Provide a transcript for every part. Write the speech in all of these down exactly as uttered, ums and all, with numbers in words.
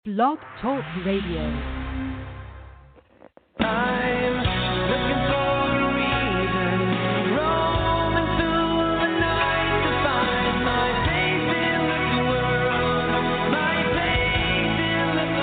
Blog Talk Radio. I'm looking for a reason, roaming through the night to find my place in this world, my place in this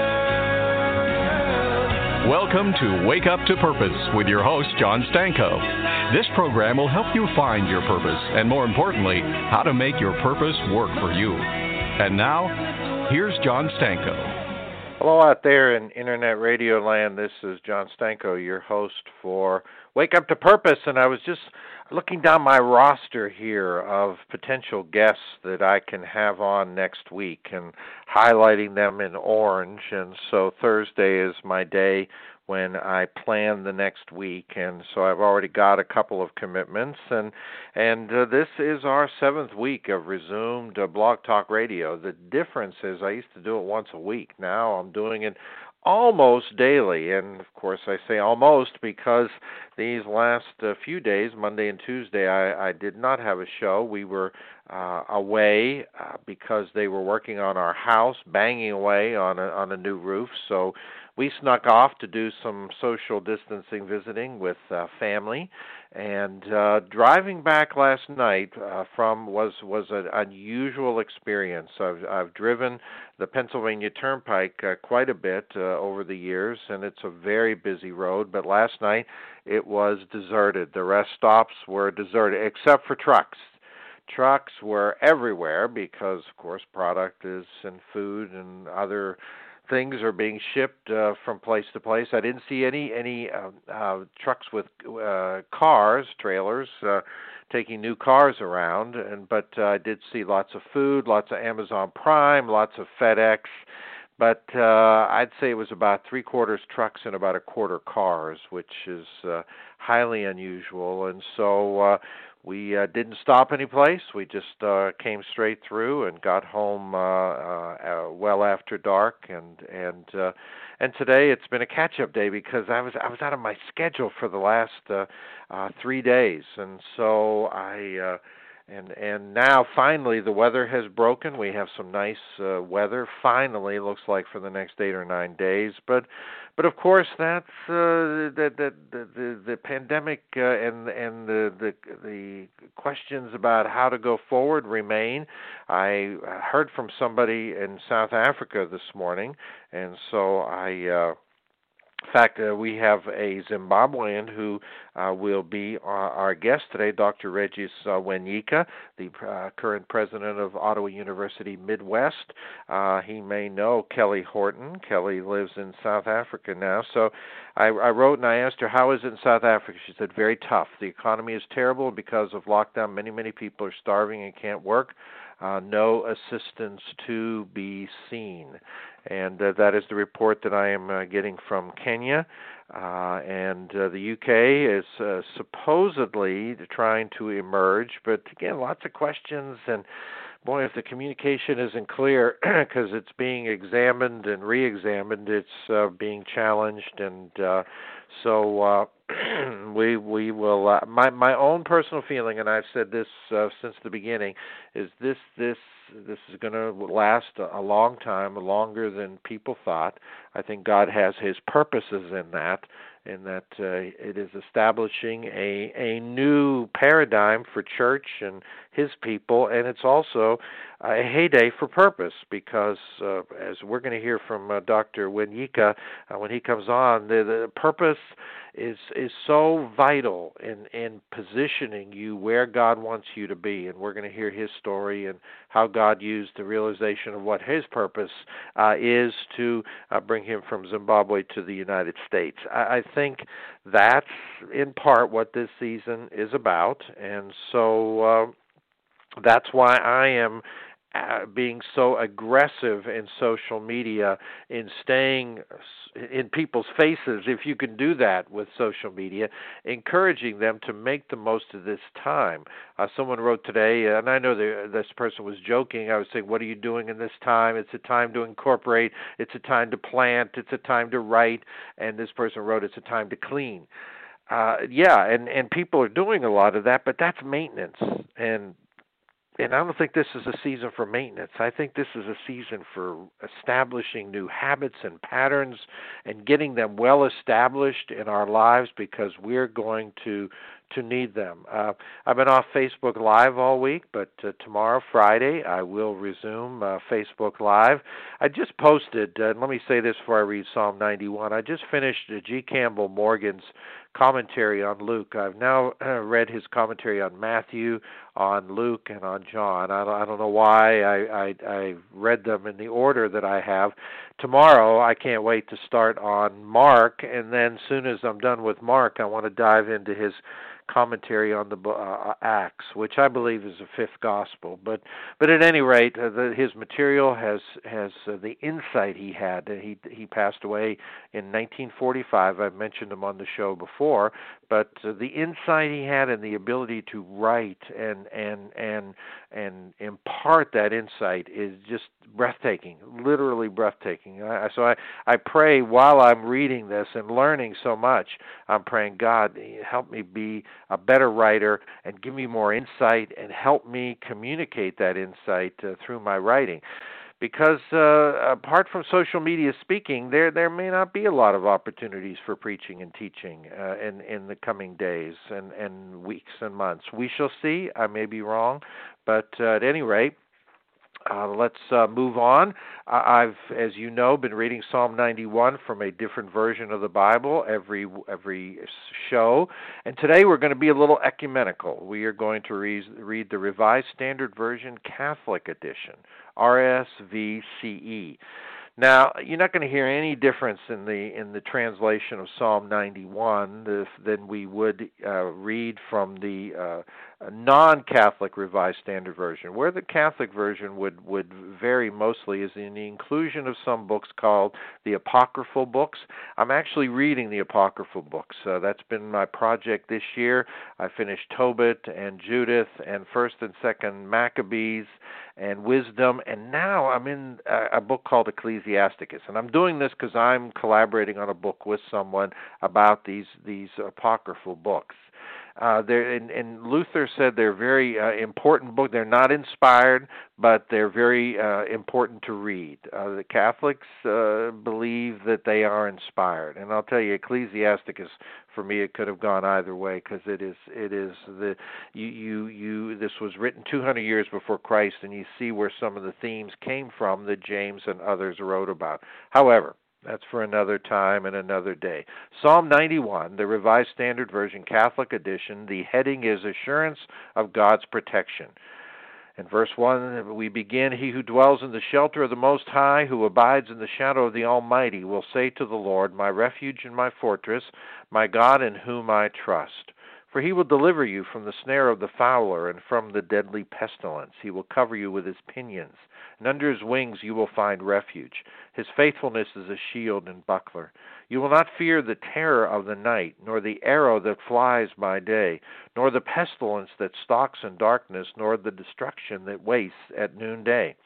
world. Welcome to Wake Up to Purpose with your host, John Stanko. This program will help you find your purpose and, more importantly, how to make your purpose work for you. And now, here's John Stanko. Hello out there in Internet Radio Land. This is John Stanko, your host for Wake Up to Purpose. And I was just looking down my roster here of potential guests that I can have on next week and highlighting them in orange. And so Thursday is my day when I plan the next week, and so I've already got a couple of commitments, and and uh, this is our seventh week of resumed uh, Blog Talk Radio. The difference is I used to do it once a week. Now I'm doing it almost daily, and of course I say almost because these last uh, few days, Monday and Tuesday, I, I did not have a show. We were uh, away uh, because they were working on our house, banging away on a, on a new roof, so we snuck off to do some social distancing visiting with uh, family, and uh, driving back last night uh, from was was an unusual experience. I've I've driven the Pennsylvania Turnpike uh, quite a bit uh, over the years, and it's a very busy road. But last night it was deserted. The rest stops were deserted, except for trucks. Trucks were everywhere because, of course, product is and food and other things are being shipped uh, from place to place. I didn't see any any uh, uh, trucks with uh, cars, trailers, uh, taking new cars around. And but uh, I did see lots of food, lots of Amazon Prime, lots of FedEx. But uh, I'd say it was about three quarters trucks and about a quarter cars, which is uh, highly unusual. And so uh, we uh, didn't stop any place. We just uh, came straight through and got home uh, uh, uh, well after dark. And and uh, and today it's been a catch-up day because I was I was out of my schedule for the last uh, uh, three days, and so I. Uh, And and now finally the weather has broken. We have some nice uh, weather. Finally, looks like for the next eight or nine days. But but of course that's uh, the, the the the pandemic uh, and and the, the the questions about how to go forward remain. I heard from somebody in South Africa this morning, and so I. Uh, In fact, uh, we have a Zimbabwean who uh, will be our, our guest today, Doctor Regis uh, Wanyika, the uh, current president of Ottawa University Midwest. Uh, he may know Kelly Horton. Kelly lives in South Africa now. So I, I wrote and I asked her, how is it in South Africa? She said, very tough. The economy is terrible because of lockdown. Many, many people are starving and can't work. Uh, no assistance to be seen. And uh, that is the report that I am uh, getting from Kenya. Uh, and uh, the U K is uh, supposedly trying to emerge. But again, lots of questions. And boy, if the communication isn't clear because it's being examined and re-examined, it's uh, being challenged. And uh, so uh, we we will. Uh, my my own personal feeling, and I've said this uh, since the beginning, is this this this is going to last a long time, longer than people thought. I think God has His purposes in that, in that uh, it is establishing a a new paradigm for church and His people, and it's also a heyday for purpose because, uh, as we're going to hear from uh, Doctor Wanyika uh, when he comes on, the, the purpose is is so vital in, in positioning you where God wants you to be, and we're going to hear his story and how God used the realization of what his purpose uh, is to uh, bring him from Zimbabwe to the United States. I, I think that's in part what this season is about, and so uh, that's why I am Uh, being so aggressive in social media, in staying in people's faces, if you can do that with social media, encouraging them to make the most of this time. Uh, someone wrote today, and I know the, this person was joking, I was saying, what are you doing in this time? It's a time to incorporate, it's a time to plant, it's a time to write, and this person wrote, it's a time to clean. Uh, yeah, and, and people are doing a lot of that, but that's maintenance, and and I don't think this is a season for maintenance. I think this is a season for establishing new habits and patterns and getting them well established in our lives because we're going to to need them. Uh, I've been off Facebook Live all week, but uh, tomorrow, Friday, I will resume uh, Facebook Live. I just posted, uh, let me say this before I read Psalm ninety-one. I just finished uh, G. Campbell Morgan's commentary on Luke. I've now uh, read his commentary on Matthew, on Luke, and on John. I don't, I don't know why I, I, I read them in the order that I have. Tomorrow, I can't wait to start on Mark, and then as soon as I'm done with Mark, I want to dive into his commentary on the uh, Acts, which I believe is a fifth gospel. But but at any rate, uh, the, his material has has uh, the insight he had. He he passed away in nineteen forty-five. I've mentioned him on the show before. But uh, the insight he had and the ability to write and and and and impart that insight is just breathtaking, literally breathtaking. I, so I, I pray while I'm reading this and learning so much, I'm praying, God, help me be a better writer and give me more insight and help me communicate that insight uh, through my writing. Because uh, apart from social media speaking, there there may not be a lot of opportunities for preaching and teaching uh, in in the coming days and, and weeks and months. We shall see. I may be wrong, but uh, at any rate, Uh, let's uh, move on. Uh, I've, as you know, been reading Psalm ninety-one from a different version of the Bible every every show, and today we're going to be a little ecumenical. We are going to re- read the Revised Standard Version Catholic Edition, R S V C E. Now, you're not going to hear any difference in the in the translation of Psalm ninety-one than we would uh, read from the uh, non-Catholic Revised Standard Version. Where the Catholic version would, would vary mostly is in the inclusion of some books called the Apocryphal books. I'm actually reading the Apocryphal books. Uh, that's been my project this year. I finished Tobit and Judith and First and Second Maccabees and Wisdom, and now I'm in a, a book called Ecclesiasticus. And I'm doing this because I'm collaborating on a book with someone about these these apocryphal books. Uh, they're, and, and Luther said they're very uh, important books. They're not inspired, but they're very uh, important to read. Uh, the Catholics uh, believe that they are inspired, and I'll tell you, Ecclesiasticus, for me, it could have gone either way because it is it is the you you you. This was written two hundred years before Christ, and you see where some of the themes came from that James and others wrote about. However, that's for another time and another day. Psalm ninety-one, the Revised Standard Version, Catholic Edition, the heading is Assurance of God's Protection. In verse one, we begin, He who dwells in the shelter of the Most High, who abides in the shadow of the Almighty, will say to the Lord, my refuge and my fortress, my God in whom I trust. For he will deliver you from the snare of the fowler and from the deadly pestilence. He will cover you with his pinions, and under his wings you will find refuge. His faithfulness is a shield and buckler. You will not fear the terror of the night, nor the arrow that flies by day, nor the pestilence that stalks in darkness, nor the destruction that wastes at noonday.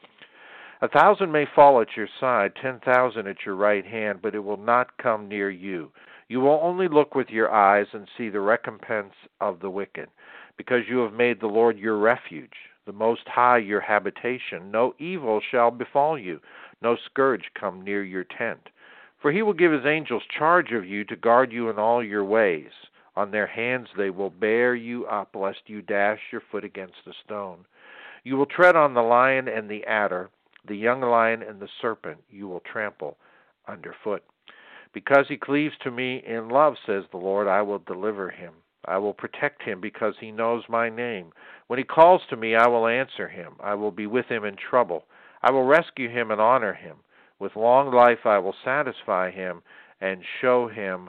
A thousand may fall at your side, ten thousand at your right hand, but it will not come near you. You will only look with your eyes and see the recompense of the wicked, because you have made the Lord your refuge, the Most High your habitation. No evil shall befall you, no scourge come near your tent. For he will give his angels charge of you to guard you in all your ways. On their hands they will bear you up, lest you dash your foot against a stone. You will tread on the lion and the adder, the young lion and the serpent you will trample underfoot. Because he cleaves to me in love, says the Lord, I will deliver him. I will protect him because he knows my name. When he calls to me, I will answer him. I will be with him in trouble. I will rescue him and honor him. With long life I will satisfy him and show him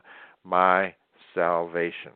my salvation.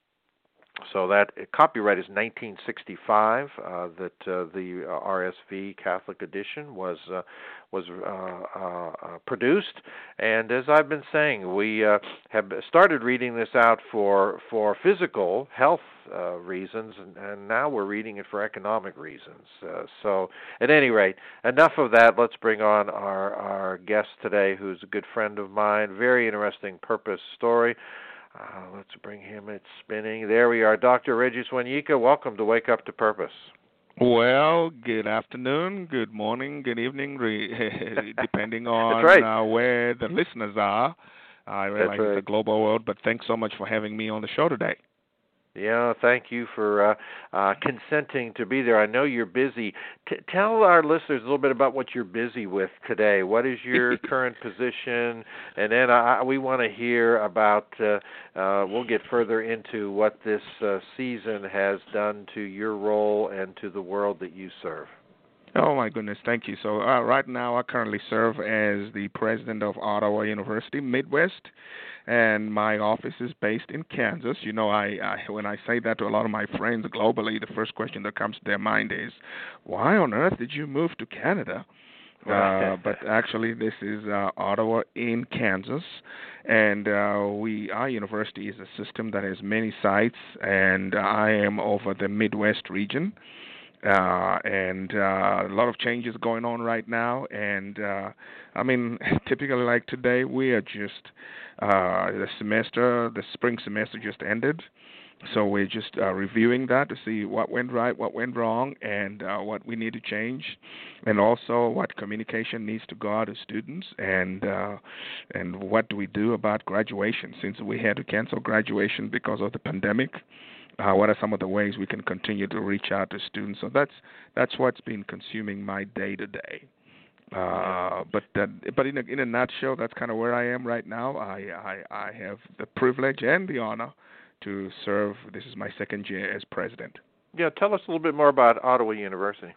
So that uh, copyright is nineteen sixty-five. Uh, that uh, the uh, R S V Catholic Edition was uh, was uh, uh, uh, produced, and as I've been saying, we uh, have started reading this out for for physical health uh, reasons, and, and now we're reading it for economic reasons. Uh, so, at any rate, enough of that. Let's bring on our our guest today, who's a good friend of mine. Very interesting purpose story. Uh, let's bring him. It's spinning. There we are. Doctor Regis Wanyika, welcome to Wake Up to Purpose. Well, good afternoon, good morning, good evening, re- depending That's on right. uh, where the listeners are. I realize That's right. it's a global world, but thanks so much for having me on the show today. Yeah, thank you for uh, uh, consenting to be there. I know you're busy. T- tell our listeners a little bit about what you're busy with today. What is your current position? And then I, we want to hear about, uh, uh, we'll get further into what this uh, season has done to your role and to the world that you serve. Oh, my goodness, thank you. So uh, right now I currently serve as the president of Ottawa University Midwest, and my office is based in Kansas. You know, I, I when I say that to a lot of my friends globally, the first question that comes to their mind is, why on earth did you move to Canada? Uh, but actually, this is uh, Ottawa in Kansas, and uh, we our university is a system that has many sites, and I am over the Midwest region. Uh, and uh, a lot of changes going on right now. And uh, I mean, typically like today, we are just uh, the semester, the spring semester just ended. So we're just uh, reviewing that to see what went right, what went wrong, and uh, what we need to change, and also what communication needs to go out to students, and uh, and what do we do about graduation since we had to cancel graduation because of the pandemic. Uh, what are some of the ways we can continue to reach out to students? So that's that's what's been consuming my day to day. Uh, but that, but in a, in a nutshell, that's kind of where I am right now. I, I I have the privilege and the honor to serve. This is my second year as president. Yeah, tell us a little bit more about Ottawa University.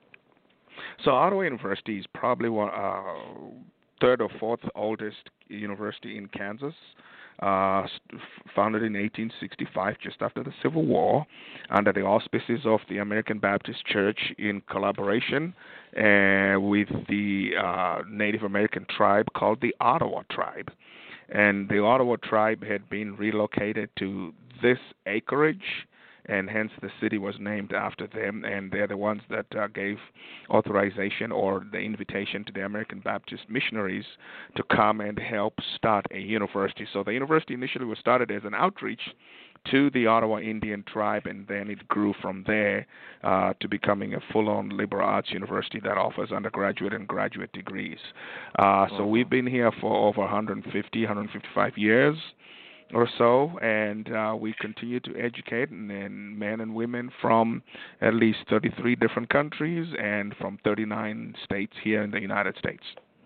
So Ottawa University is probably one uh, third or fourth oldest university in Kansas. Uh, founded in eighteen sixty-five, just after the Civil War, under the auspices of the American Baptist Church in collaboration uh, with the uh, Native American tribe called the Ottawa tribe. And the Ottawa tribe had been relocated to this acreage, and hence the city was named after them, and they're the ones that uh, gave authorization or the invitation to the American Baptist missionaries to come and help start a university. So the university initially was started as an outreach to the Ottawa Indian tribe, and then it grew from there uh, to becoming a full-on liberal arts university that offers undergraduate and graduate degrees. Uh, so we've been here for over one hundred fifty, one hundred fifty-five years or so, and uh, we continue to educate and, and men and women from at least thirty-three different countries and from thirty-nine states here in the United States.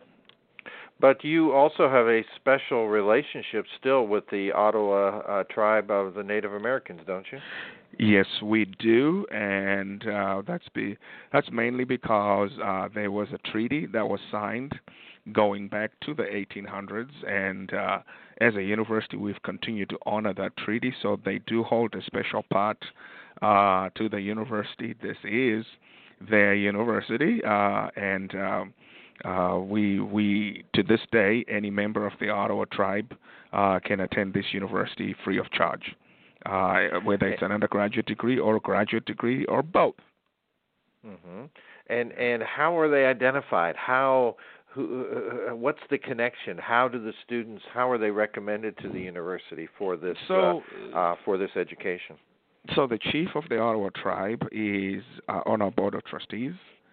But you also have a special relationship still with the Ottawa uh, tribe of the Native Americans, don't you? Yes, we do, and uh, that's be that's mainly because uh, there was a treaty that was signed going back to the eighteen hundreds, and uh, as a university, we've continued to honor that treaty. So they do hold a special part uh, to the university. This is their university, uh, and um, uh, we we to this day, any member of the Ottawa tribe uh, can attend this university free of charge. Uh, whether it's an undergraduate degree or a graduate degree or both. Mm-hmm. And and how are they identified? How who uh, what's the connection? How do the students? How are they recommended to the university for this so, uh, uh, for this education? So the chief of the Ottawa tribe is uh, on our board of trustees,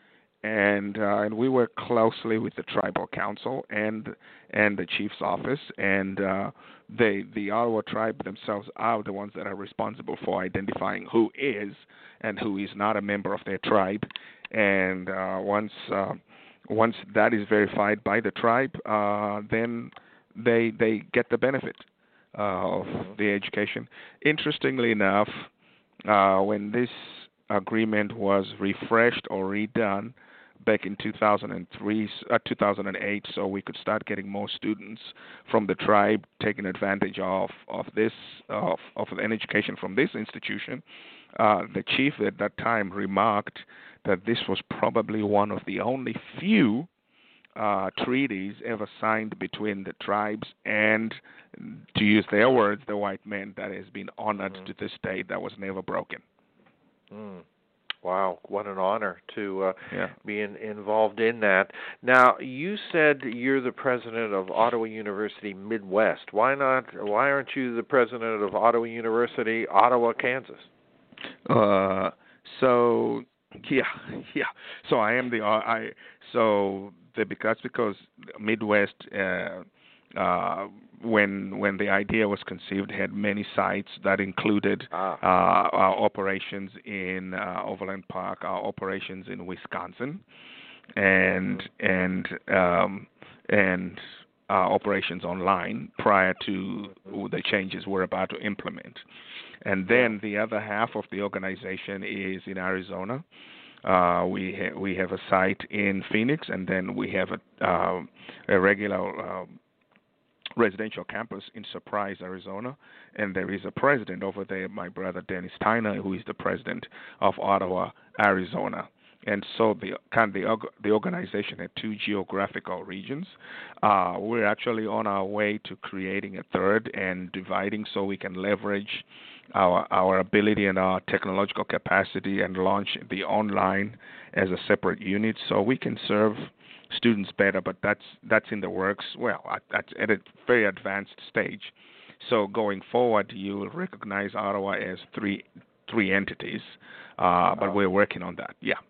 and uh, and we work closely with the tribal council and and the chief's office, and uh, they the Ottawa tribe themselves are the ones that are responsible for identifying who is and who is not a member of their tribe, and uh, once uh, once that is verified by the tribe, uh, then they they get the benefit uh, of the education. Interestingly enough, uh, when this agreement was refreshed or redone back in two thousand three, uh, two thousand eight, so we could start getting more students from the tribe taking advantage of of this of of an education from this institution. Uh, the chief at that time remarked that this was probably one of the only few uh, treaties ever signed between the tribes and, to use their words, the white man, that has been honored mm-hmm. to this day, that was never broken. Mm. Wow, what an honor to uh, yeah. be in, involved in that. Now, you said you're the president of Ottawa University Midwest. Why not? Why aren't you the president of Ottawa University, Ottawa, Kansas? Uh, so Yeah, yeah. So I am the uh, I so the because because Midwest uh, uh, when when the idea was conceived had many sites that included Ah. uh, our operations in uh, Overland Park, our operations in Wisconsin, and Mm-hmm. and um, and our operations online prior to the changes we're about to implement. And then the other half of the organization is in Arizona. Uh, we ha- we have a site in Phoenix, and then we have a uh, a regular uh, residential campus in Surprise, Arizona. And there is a president over there, my brother Dennis Tyner, who is the president of Ottawa, Arizona. And so the kind of the, org- the organization had two geographical regions. Uh, we're actually on our way to creating a third and dividing so we can leverage our our ability and our technological capacity and launch the online as a separate unit so we can serve students better. But that's that's in the works. Well, that's at a very advanced stage. So going forward, you will recognize Ottawa as three three entities, uh, but Oh. we're working on that. Yeah.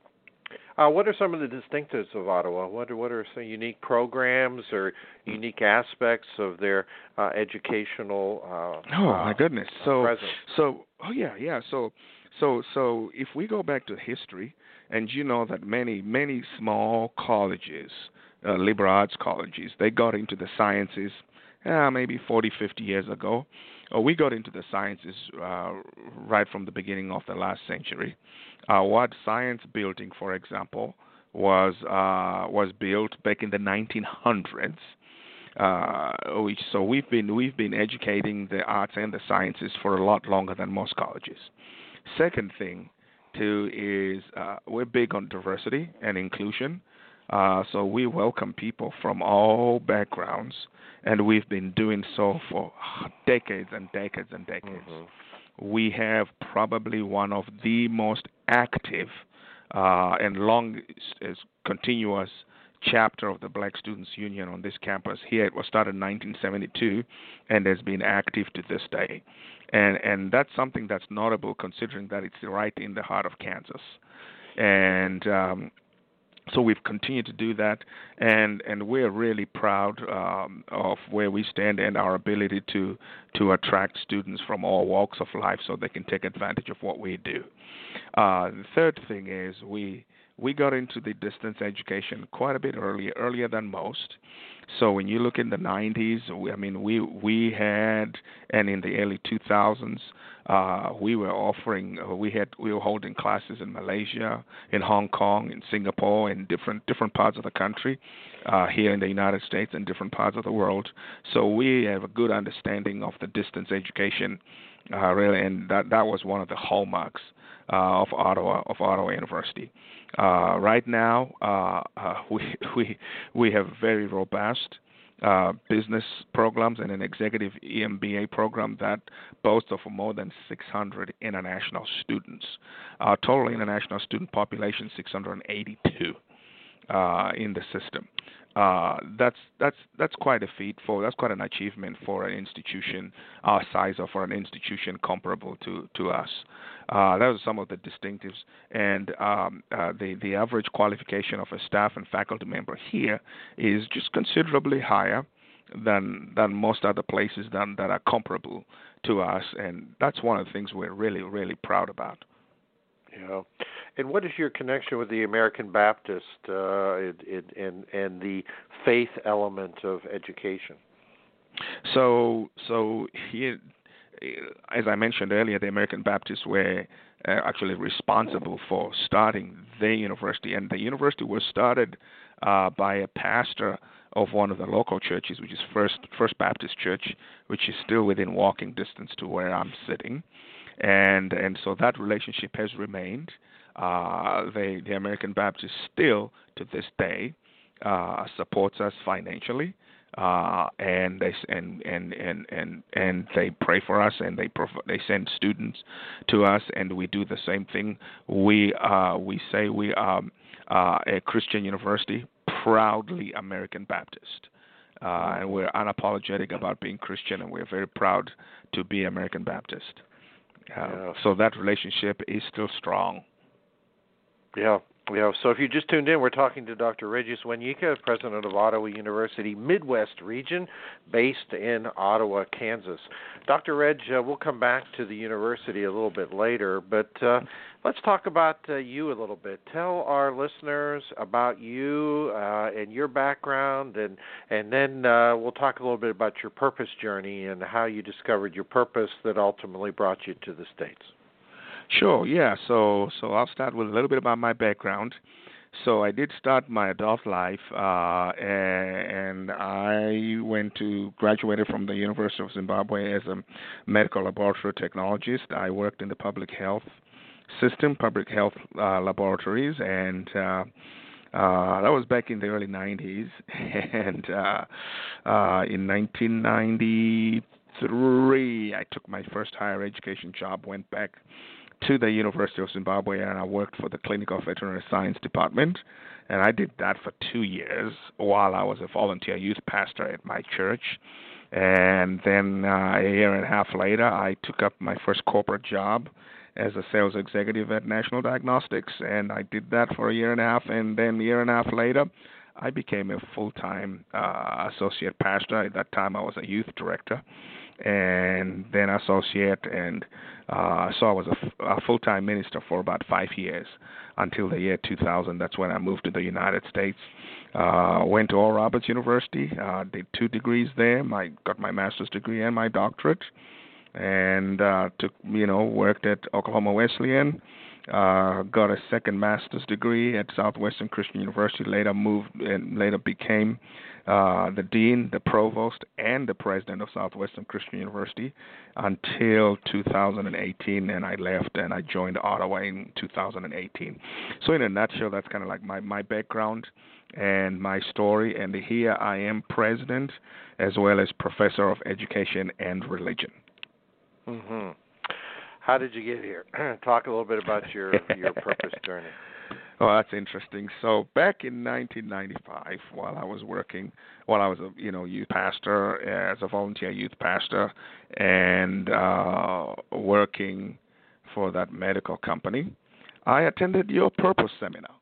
Uh, what are some of the distinctives of Ottawa? What are, what are some unique programs or unique aspects of their uh, educational uh, Oh uh, my goodness. So presence? so oh yeah, yeah. So so so if we go back to history, and you know that many many small colleges, uh, liberal arts colleges, they got into the sciences uh, maybe forty, fifty years ago. Uh, we got into the sciences uh, right from the beginning of the last century. Uh, what science building, for example, was uh, was built back in the nineteen hundreds. Uh, which so we've been we've been educating the arts and the sciences for a lot longer than most colleges. Second thing, too, is uh, we're big on diversity and inclusion. Uh, so we welcome people from all backgrounds, and we've been doing so for decades and decades and decades. Mm-hmm. We have probably one of the most active uh, and long is continuous chapter of the Black Students Union on this campus. Here it was started in nineteen seventy-two and has been active to this day. And and that's something that's notable considering that it's right in the heart of Kansas. And um, so we've continued to do that, and, and we're really proud um, of where we stand and our ability to to attract students from all walks of life so they can take advantage of what we do. Uh, the third thing is we we got into the distance education quite a bit earlier, earlier than most. So when you look in the nineties, we, I mean, we we had, and in the early two thousands, uh, we were offering, uh, we had, we were holding classes in Malaysia, in Hong Kong, in Singapore, in different different parts of the country, uh, here in the United States, and different parts of the world. So we have a good understanding of the distance education, uh, really, and that that was one of the hallmarks uh, of Ottawa of Ottawa University. Uh, right now, uh, uh, we we we have very robust uh, business programs and an executive E M B A program that boasts of more than six hundred international students. Our total international student population six hundred eighty-two uh, in the system. Uh, that's that's that's quite a feat for that's quite an achievement for an institution our size or for an institution comparable to to us. Uh, those are some of the distinctives, and um, uh, the the average qualification of a staff and faculty member here is just considerably higher than than most other places than, that are comparable to us, and that's one of the things we're really really proud about. Yeah, and what is your connection with the American Baptist uh, and, and and the faith element of education? So, so here, as I mentioned earlier, the American Baptists were uh, actually responsible for starting the university, and the university was started uh, by a pastor of one of the local churches, which is First First Baptist Church, which is still within walking distance to where I'm sitting. And and so that relationship has remained. Uh, the the American Baptist still to this day uh, supports us financially, uh, and they and and and and and they pray for us, and they prov- they send students to us, and we do the same thing. We uh, we say we are uh, a Christian university, proudly American Baptist. Uh, and we're unapologetic about being Christian, and we're very proud to be American Baptist. Uh, Yeah. So that relationship is still strong. Yeah, yeah. So if you just tuned in, we're talking to Doctor Regis Wenyika, president of Ottawa University Midwest Region, based in Ottawa, Kansas. Doctor Reg, uh, we'll come back to the university a little bit later, but uh, let's talk about uh, you a little bit. Tell our listeners about you uh, and your background, and and then uh, we'll talk a little bit about your purpose journey and how you discovered your purpose that ultimately brought you to the States. Sure, yeah. So so I'll start with a little bit about my background. So I did start my adult life, uh, and I went to graduated from the University of Zimbabwe as a medical laboratory technologist. I worked in the public health system, public health uh, laboratories, and uh, uh, that was back in the early nineties. And uh, uh, in nineteen ninety-three, I took my first higher education job, went back to the University of Zimbabwe, and I worked for the Clinical Veterinary Science Department, and I did that for two years while I was a volunteer youth pastor at my church. And then uh, a year and a half later, I took up my first corporate job as a sales executive at National Diagnostics, and I did that for a year and a half, and then a year and a half later, I became a full-time uh, associate pastor. At that time, I was a youth director, and then associate, and uh, so I was a, f- a full-time minister for about five years until the year two thousand. That's when I moved to the United States. Uh, went to Oral Roberts University, uh, did two degrees there. My got my master's degree and my doctorate, and uh, took you know worked at Oklahoma Wesleyan. Uh, got a second master's degree at Southwestern Christian University. Later moved and later became uh, the dean, the provost, and the president of Southwestern Christian University until two thousand eighteen. And I left and I joined Ottawa in two thousand eighteen. So in a nutshell, that's kind of like my, my background and my story. And here I am, president as well as professor of education and religion. Mm-hmm. How did you get here? Talk a little bit about your, your purpose journey. Oh, that's interesting. So back in nineteen ninety-five, while I was working, while I was a you know youth pastor as a volunteer youth pastor, and uh, working for that medical company, I attended your purpose seminar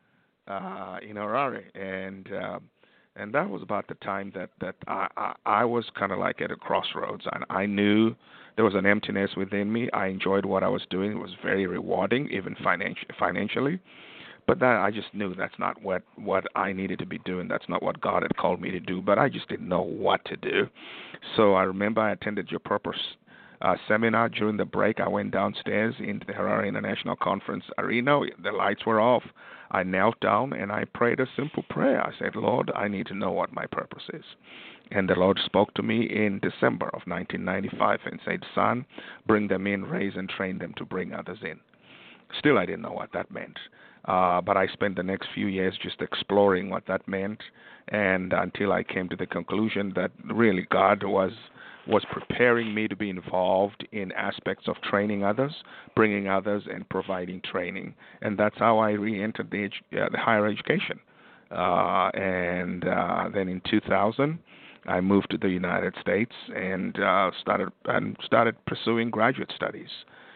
uh, in Harare, and uh, and that was about the time that that I I, I was kind of like at a crossroads, and I knew there was an emptiness within me. I enjoyed what I was doing. It was very rewarding, even financi- financially. But that I just knew that's not what, what I needed to be doing. That's not what God had called me to do. But I just didn't know what to do. So I remember I attended your purpose uh, seminar. During the break, I went downstairs into the Harare International Conference arena. The lights were off. I knelt down and I prayed a simple prayer. I said, Lord, I need to know what my purpose is. And the Lord spoke to me in December of nineteen ninety-five and said, son, bring them in, raise and train them to bring others in. Still, I didn't know what that meant. Uh, but I spent the next few years just exploring what that meant, and until I came to the conclusion that really God was was preparing me to be involved in aspects of training others, bringing others, and providing training. And that's how I re-entered the, edu- uh, the higher education. Uh, and uh, then in two thousand, I moved to the United States and uh, started and started pursuing graduate studies.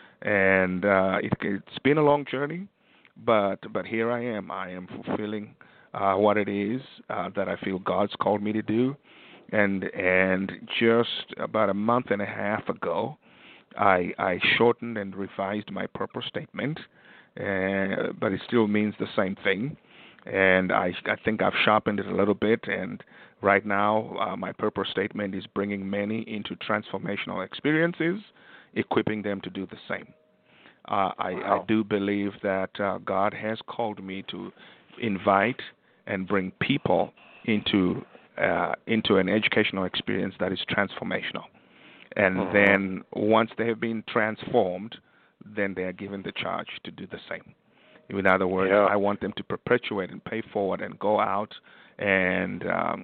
And uh, it, it's been a long journey, but but here I am. I am fulfilling uh, what it is uh, that I feel God's called me to do. And and just about a month and a half ago, I I shortened and revised my purpose statement, uh, but it still means the same thing. And I I think I've sharpened it a little bit. And right now, uh, my purpose statement is bringing many into transformational experiences, equipping them to do the same. Uh, I, Wow. I do believe that uh, God has called me to invite and bring people into uh, into an educational experience that is transformational. And Mhm. then once they have been transformed, then they are given the charge to do the same. In other words, Yeah. I want them to perpetuate and pay forward and go out and um,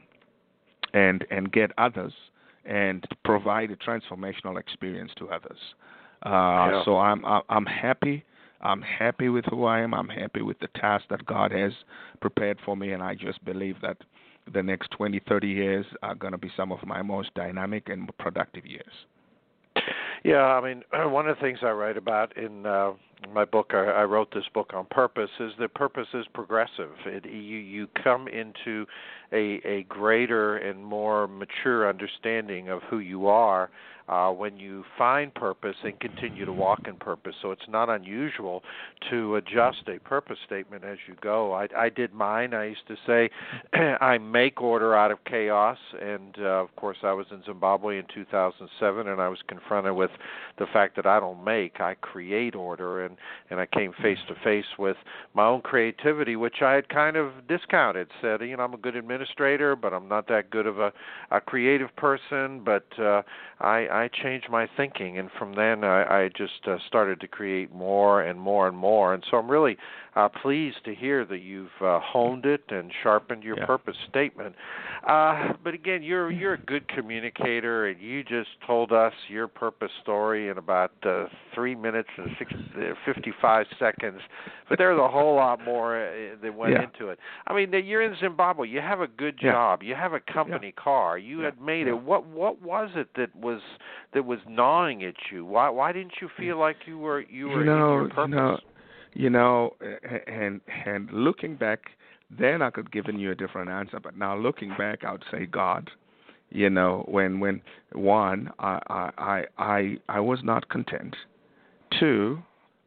and and get others and provide a transformational experience to others. Uh, Yeah. So I'm I'm happy. I'm happy with who I am. I'm happy with the task that God has prepared for me, and I just believe that the next twenty, thirty years are going to be some of my most dynamic and productive years. Yeah, I mean, one of the things I write about in uh, my book, I, I wrote this book on purpose, is that purpose is progressive. It, you, you come into a, a greater and more mature understanding of who you are uh, when you find purpose and continue to walk in purpose. So it's not unusual to adjust a purpose statement as you go. I, I did mine. I used to say I make order out of chaos, and uh, of course I was in Zimbabwe in two thousand seven, and I was confronted with the fact that I don't make, I create order, and, and I came face to face with my own creativity, which I had kind of discounted, said, you know, I'm a good administrator, but I'm not that good of a, a creative person, but uh, I, I changed my thinking, and from then I, I just uh, started to create more and more and more, and so I'm really uh, pleased to hear that you've uh, honed it and sharpened your yeah. purpose statement. Uh, but again, you're you're a good communicator, and you just told us your purpose story in about uh, three minutes and six, uh, fifty-five seconds. But there's a whole lot more uh, that went yeah. into it. I mean, you're in Zimbabwe. You have a good Yeah. job. You have a company Yeah. car. You Yeah. had made Yeah. it. What what was it that was that was gnawing at you? Why why didn't you feel like you were you were you know, in your purpose? You know, you know, and and looking back, then I could have given you a different answer. But now looking back, I would say God. You know, when when one, I I I I was not content. Two,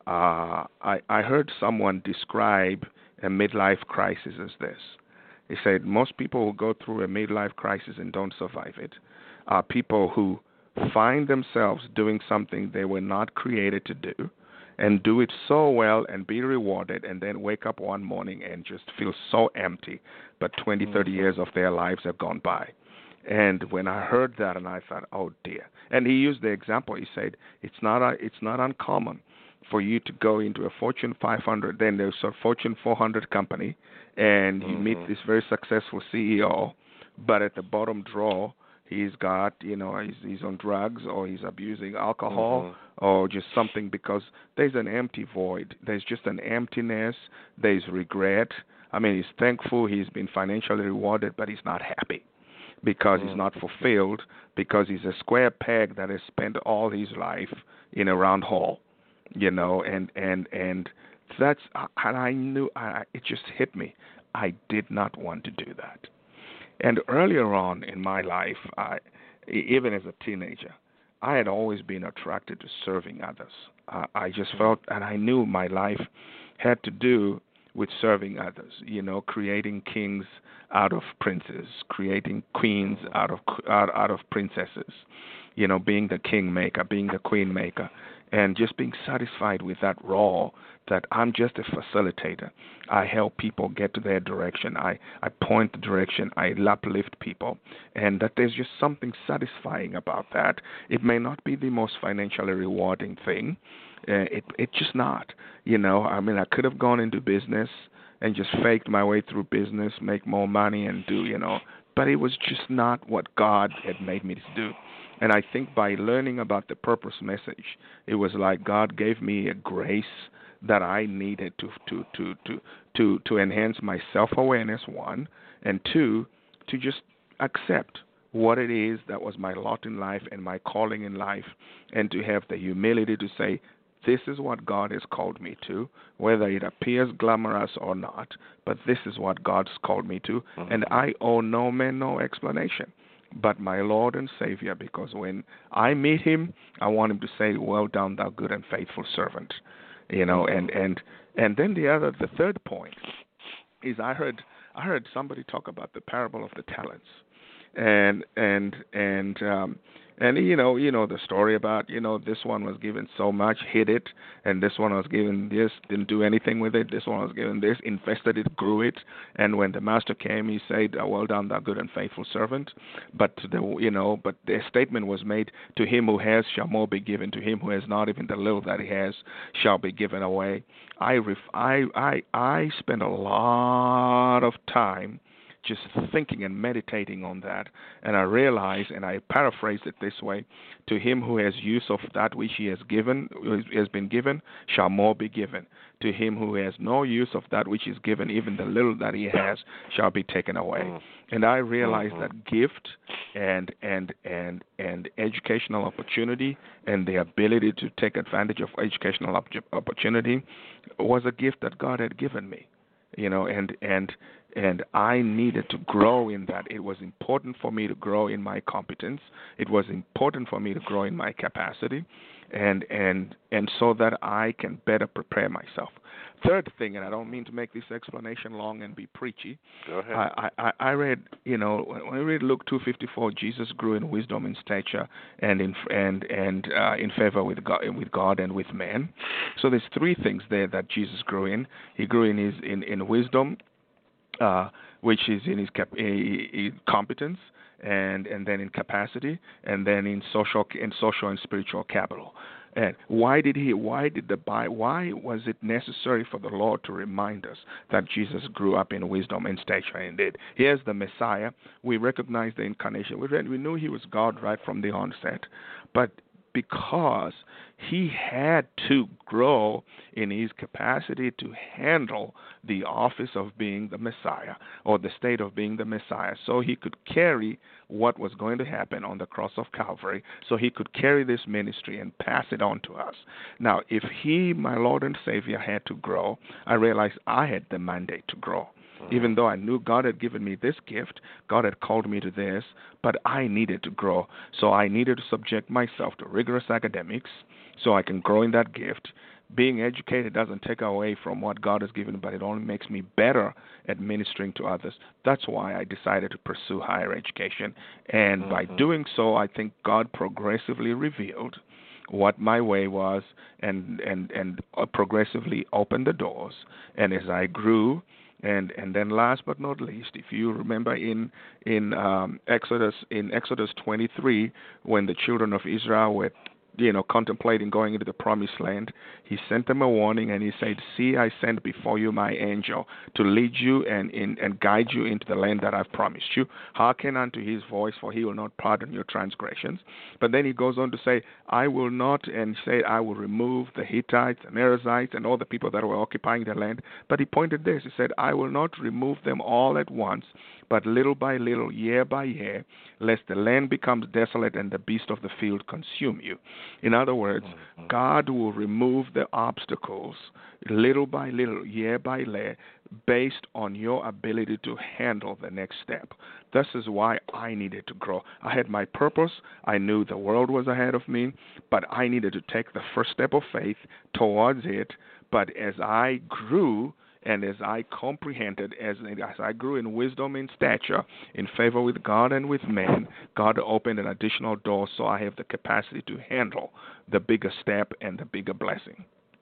uh, I I heard someone describe a midlife crisis as this. He said most people who go through a midlife crisis and don't survive it are people who find themselves doing something they were not created to do, and do it so well and be rewarded, and then wake up one morning and just feel so empty, but twenty, thirty Mm-hmm. years of their lives have gone by. And when I heard that, and I thought, oh dear. And he used the example. He said, it's not a, it's not uncommon for you to go into a Fortune five hundred, then there's a Fortune four hundred company, and you Mm-hmm. meet this very successful C E O, but at the bottom drawer, he's got, you know, he's, he's on drugs, or he's abusing alcohol, Mm-hmm. or just something, because there's an empty void. There's just an emptiness. There's regret. I mean, he's thankful he's been financially rewarded, but he's not happy because Mm-hmm. he's not fulfilled, because he's a square peg that has spent all his life in a round hole, you know, and, and, and that's, and I knew, I, it just hit me. I did not want to do that. And earlier on in my life, I, even as a teenager, I had always been attracted to serving others. Uh, I just felt, and I knew my life had to do with serving others, you know, creating kings out of princes, creating queens out of out, out of princesses, you know, being the king maker, being the queen maker, and just being satisfied with that role, that I'm just a facilitator. I help people get to their direction. I, I point the direction. I uplift people. And that there's just something satisfying about that. It may not be the most financially rewarding thing. Uh, it It's just not. You know, I mean, I could have gone into business and just faked my way through business, make more money and do, you know, but it was just not what God had made me to do. And I think by learning about the purpose message, it was like God gave me a grace that I needed to to to to to, to enhance my self-awareness, one, and two, to just accept what it is that was my lot in life and my calling in life, and to have the humility to say, this is what God has called me to, whether it appears glamorous or not, but this is what God's called me to, mm-hmm. and I owe no man no explanation but my Lord and Savior, because when I meet him, I want him to say, well done, thou good and faithful servant. You know, and, and, and then the other, the third point is I heard I heard somebody talk about the parable of the talents, and and and um, and you know you know the story about you know this one was given so much, hid it, and this one was given this, didn't do anything with it. This one was given this, invested it, grew it, and when the master came, he said, "Well done, thou good and faithful servant." But the you know but the statement was made, to him who has shall more be given; to him who has not, even the little that he has shall be given away. I ref- I I I spent a lot of time just thinking and meditating on that. And I realized, and I paraphrased it this way, to him who has use of that which he has given, has been given, shall more be given. To him who has no use of that which is given, even the little that he has shall be taken away. And I realized mm-hmm. that gift and and and and educational opportunity and the ability to take advantage of educational op- opportunity was a gift that God had given me. You know, and and and I needed to grow in that. It was important for me to grow in my competence. It was important for me to grow in my capacity, and and and so that I can better prepare myself. Third thing, and I don't mean to make this explanation long and be preachy. Go ahead. I, I, I read, you know, when I read Luke two fifty-four, Jesus grew in wisdom and stature and in and and uh, in favor with God, with God and with men. So there's three things there that Jesus grew in. He grew in his in, in wisdom, uh, which is in his cap- in competence, and and then in capacity, and then in social in social and spiritual capital. And why did he? Why did the Why was it necessary for the Lord to remind us that Jesus grew up in wisdom and stature? Indeed, here's the Messiah. We recognize the incarnation. We we knew he was God right from the onset, but because he had to grow in his capacity to handle the office of being the Messiah, or the state of being the Messiah, so he could carry what was going to happen on the cross of Calvary, so he could carry this ministry and pass it on to us. Now, if he, my Lord and Savior, had to grow, I realized I had the mandate to grow. Even though I knew God had given me this gift, God had called me to this, but I needed to grow. So I needed to subject myself to rigorous academics so I can grow in that gift. Being educated doesn't take away from what God has given, but it only makes me better at ministering to others. That's why I decided to pursue higher education. And mm-hmm. by doing so, I think God progressively revealed what my way was and, and, and progressively opened the doors. And as I grew, And and then last but not least, if you remember in in um, Exodus in Exodus twenty-three, when the children of Israel were, you know, contemplating going into the promised land, he sent them a warning and he said, "See, I send before you my angel to lead you and in, and guide you into the land that I've promised you. Hearken unto his voice, for he will not pardon your transgressions." But then he goes on to say, "I will not," and say, "I will remove the Hittites, the Perizzites, and all the people that were occupying the land." But he pointed this. He said, "I will not remove them all at once, but little by little, year by year, lest the land becomes desolate and the beast of the field consume you." In other words, mm-hmm. God will remove the obstacles little by little, year by year, based on your ability to handle the next step. This is why I needed to grow. I had my purpose. I knew the world was ahead of me, but I needed to take the first step of faith towards it. But as I grew, and as I comprehended, as, as I grew in wisdom and stature, in favor with God and with men, God opened an additional door so I have the capacity to handle the bigger step and the bigger blessing.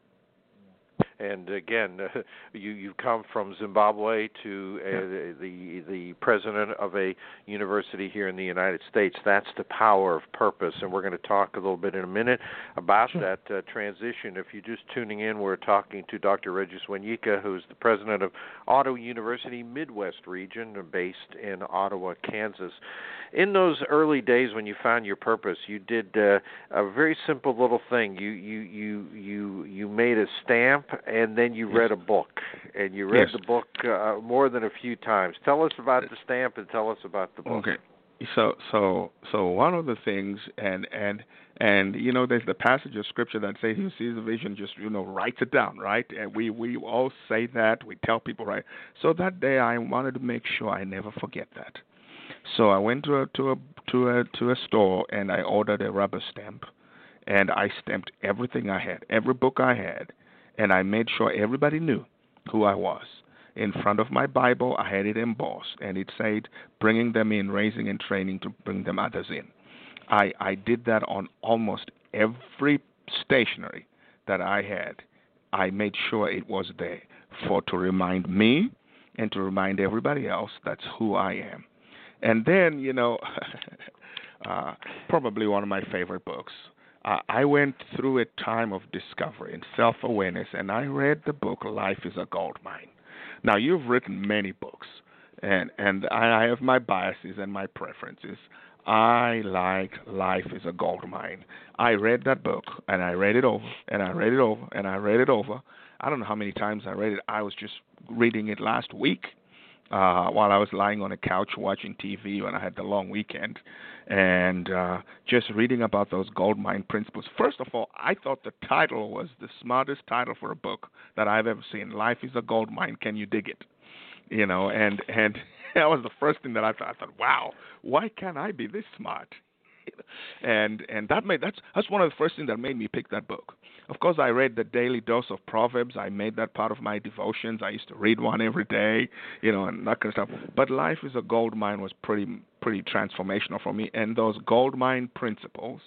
And again, uh, you you come from Zimbabwe to uh, yeah. the the president of a university here in the United States. That's the power of purpose, and we're going to talk a little bit in a minute about sure. that uh, transition. If you're just tuning in, we're talking to Doctor Regis Wanyika, who's the president of Ottawa University Midwest region, based in Ottawa, Kansas. In those early days when you found your purpose, you did uh, a very simple little thing. You you you you you made a stamp, and then you yes. read a book, and you read yes. the book uh, more than a few times. Tell us about the stamp, and tell us about the book. Okay. So so so one of the things, and and and you know, there's the passage of scripture that says, "Who sees a vision, just you know writes it down," right? And we we all say that. We tell people, right? So that day, I wanted to make sure I never forget that. So I went to a to a to a to a store and I ordered a rubber stamp, and I stamped everything I had, every book I had, and I made sure everybody knew who I was. In front of my Bible, I had it embossed, and it said, "Bringing them in, raising and training to bring them others in." I I did that on almost every stationery that I had. I made sure it was there for to remind me and to remind everybody else that's who I am. And then, you know, uh, probably one of my favorite books. Uh, I went through a time of discovery and self-awareness, and I read the book, Life is a Gold Mine. Now, you've written many books, and and I have my biases and my preferences. I like Life is a Gold Mine. I read that book, and I read it over, and I read it over, and I read it over. I don't know how many times I read it. I was just reading it last week uh, while I was lying on a couch watching T V when I had the long weekend, and uh, just reading about those gold mine principles. First of all, I thought the title was the smartest title for a book that I've ever seen. Life is a Gold Mine. Can you dig it? You know, and and that was the first thing that I thought. I thought, wow, why can't I be this smart? And and that made that's that's one of the first things that made me pick that book. Of course, I read the Daily Dose of Proverbs. I made that part of my devotions. I used to read one every day, you know, and that kind of stuff. But Life is a Gold Mine was pretty pretty transformational for me, and those gold mine principles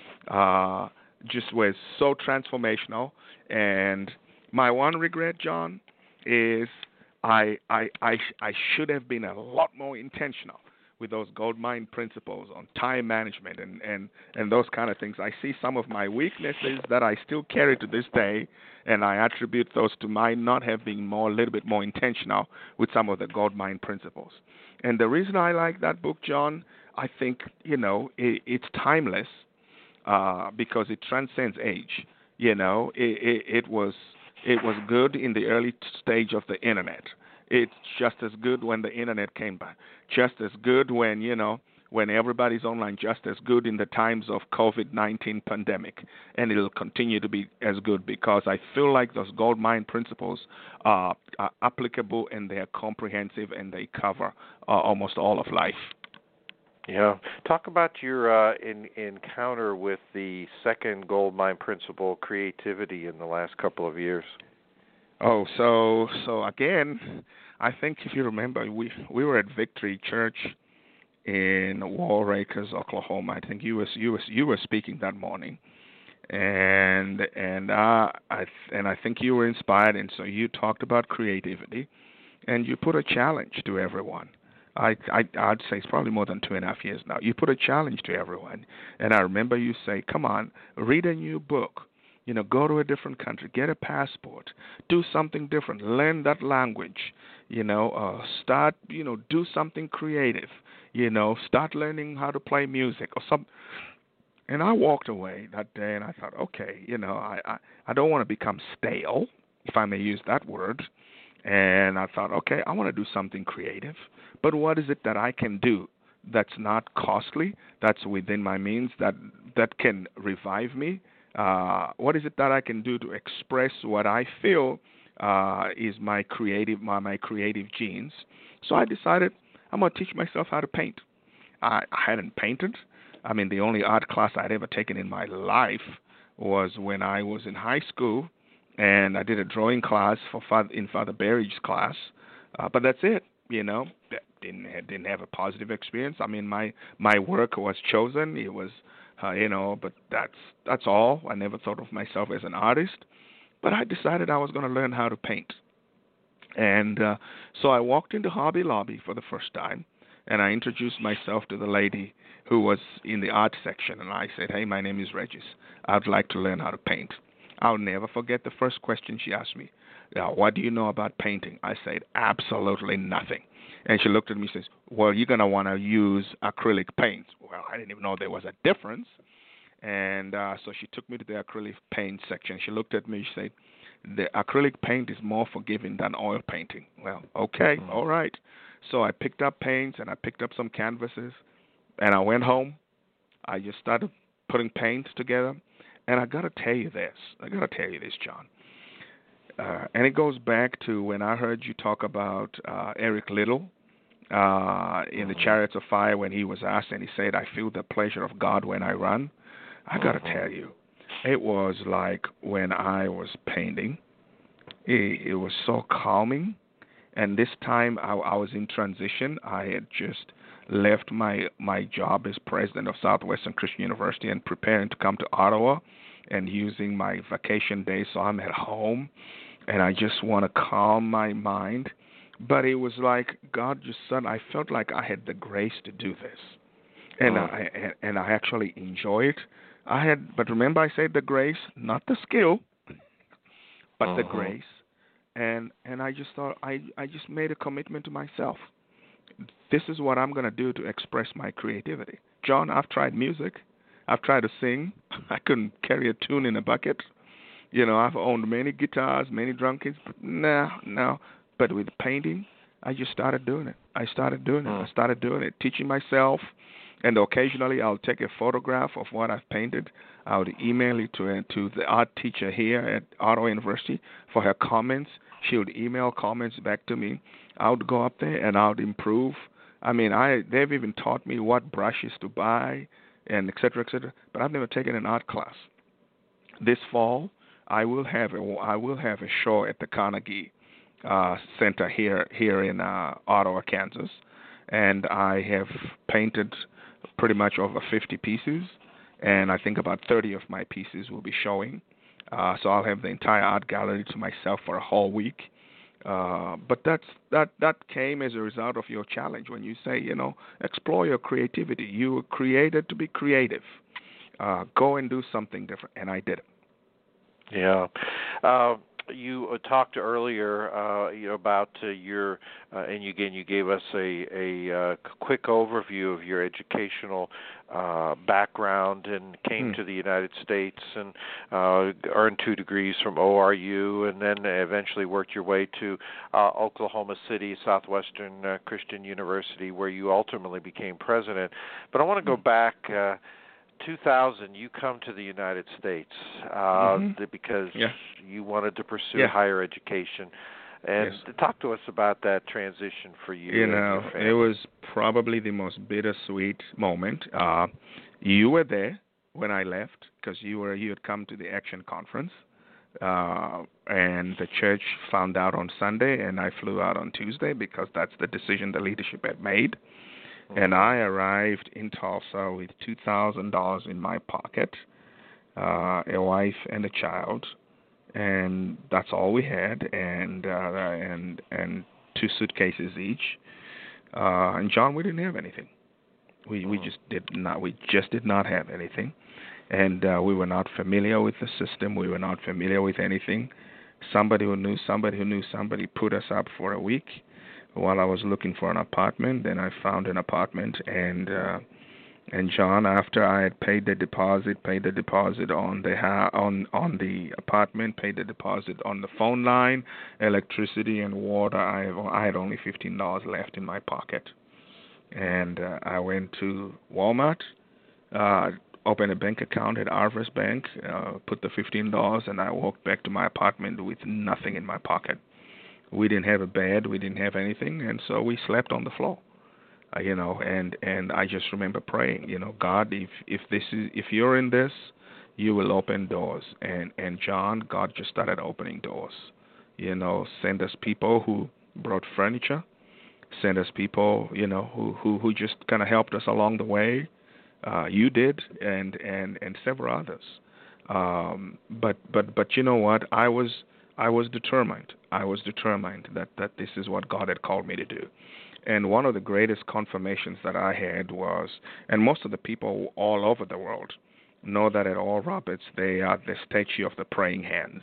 uh, just were so transformational. And my one regret, John, is I, I, I, I should have been a lot more intentional with those gold mine principles on time management and, and, and those kind of things. I see some of my weaknesses that I still carry to this day, and I attribute those to my not having more, a little bit more intentional with some of the gold mine principles. And the reason I like that book, John, I think, you know, it, it's timeless uh, because it transcends age. You know, it, it, it was... It was good in the early stage of the internet. It's just as good when the internet came by. Just as good when, you know, when everybody's online. Just as good in the times of COVID nineteen pandemic. And it'll continue to be as good because I feel like those gold mine principles are, are applicable and they're comprehensive and they cover uh, almost all of life. Yeah. Talk about your uh, in, encounter with the second gold mine principle, creativity, in the last couple of years. Oh, so so again, I think if you remember, we we were at Victory Church in War Acres, Oklahoma. I think you was you was you were speaking that morning, and and uh, I and I think you were inspired, and so you talked about creativity, and you put a challenge to everyone. I, I, I'd say it's probably more than two and a half years now. You put a challenge to everyone. And I remember you say, come on, read a new book. You know, go to a different country, get a passport, do something different, learn that language, you know, uh, start, you know, do something creative, you know, start learning how to play music or something. And I walked away that day and I thought, okay, you know, I, I, I don't want to become stale, if I may use that word. And I thought, okay, I want to do something creative. But what is it that I can do that's not costly, that's within my means, that that can revive me? Uh, what is it that I can do to express what I feel uh, is my creative my, my creative genes? So I decided I'm going to teach myself how to paint. I, I hadn't painted. I mean, the only art class I'd ever taken in my life was when I was in high school, and I did a drawing class for Father, in Father Berridge's class. Uh, but that's it, you know. Didn't didn't have a positive experience. I mean, my my work was chosen. It was, uh, you know, but that's that's all. I never thought of myself as an artist. But I decided I was going to learn how to paint. And uh, so I walked into Hobby Lobby for the first time, and I introduced myself to the lady who was in the art section. And I said, hey, my name is Regis. I'd like to learn how to paint. I'll never forget the first question she asked me. Now, what do you know about painting? I said, absolutely nothing. And she looked at me and says, well, you're going to want to use acrylic paint. Well, I didn't even know there was a difference. And uh, so she took me to the acrylic paint section. She looked at me and she said, the acrylic paint is more forgiving than oil painting. Well, okay, mm-hmm. all right. So I picked up paints and I picked up some canvases. And I went home. I just started putting paints together. And I got to tell you this. I got to tell you this, John. Uh, and it goes back to when I heard you talk about uh, Eric Liddell uh, in the Chariots of Fire when he was asked and he said, I feel the pleasure of God when I run. I got to tell you, it was like when I was painting. It, it was so calming. And this time I, I was in transition. I had just left my, my job as president of Southwestern Christian University and preparing to come to Ottawa and using my vacation days, so I'm at home. And I just want to calm my mind. But it was like God just said, I felt like I had the grace to do this. And, oh. I, and, and I actually enjoy it. I had, but remember I said the grace, not the skill, but uh-huh. the grace. And and I just thought, I, I just made a commitment to myself this is what I'm going to do to express my creativity. John, I've tried music. I've tried to sing. I couldn't carry a tune in a bucket. You know, I've owned many guitars, many drum kits, but no, no. But with painting, I just started doing it. I started doing it. I started doing it, teaching myself. And occasionally I'll take a photograph of what I've painted. I would email it to, to the art teacher here at Ottawa University for her comments. She would email comments back to me. I would go up there and I would improve. I mean, I they've even taught me what brushes to buy and et cetera, et cetera. But I've never taken an art class. This fall, I will have a, I will have a show at the Carnegie uh, Center here here in uh, Ottawa, Kansas, and I have painted pretty much over fifty pieces, and I think about thirty of my pieces will be showing. Uh, so I'll have the entire art gallery to myself for a whole week. Uh, but that's that that came as a result of your challenge when you say, you know, explore your creativity. You were created to be creative. Uh, go and do something different, and I did it. Yeah. Uh, you uh, talked earlier uh, you know, about uh, your, uh, and you, again, you gave us a, a uh, quick overview of your educational uh, background and came Hmm. to the United States and uh, earned two degrees from O R U and then eventually worked your way to uh, Oklahoma City, Southwestern uh, Christian University, where you ultimately became president. But I want to go back uh, two thousand, you come to the United States uh, Mhm. th- because Yeah. you wanted to pursue Yeah. higher education. And Yes. talk to us about that transition for you. You and know, your family. it was probably the most bittersweet moment. Uh, you were there when I left because you were you had come to the Action Conference, uh, and the church found out on Sunday, and I flew out on Tuesday because that's the decision the leadership had made. Mm-hmm. And I arrived in Tulsa with two thousand dollars in my pocket, uh, a wife and a child, and that's all we had, and uh, and and two suitcases each. Uh, and John, we didn't have anything. We we just did not. We just did not have anything, and uh, we were not familiar with the system. We were not familiar with anything. Somebody who knew somebody who knew somebody put us up for a week while I was looking for an apartment. Then I found an apartment, and uh, and John, after I had paid the deposit, paid the deposit on the ha- on on the apartment, paid the deposit on the phone line, electricity and water, I have, I had only fifteen dollars left in my pocket, and uh, I went to Walmart, uh, opened a bank account at Arvis Bank, uh, put the fifteen dollars, and I walked back to my apartment with nothing in my pocket. We didn't have a bed, we didn't have anything, and so we slept on the floor. Uh, you know, and, and I just remember praying, you know, God, if if this is if you're in this, you will open doors. And and John, God just started opening doors. You know, send us people who brought furniture, send us people, you know, who who, who just kind of helped us along the way. Uh, you did, and and and several others. Um, but but but you know what? I was I was determined. I was determined that, that this is what God had called me to do. And one of the greatest confirmations that I had was, and most of the people all over the world know that at Oral Roberts they are the statue of the praying hands.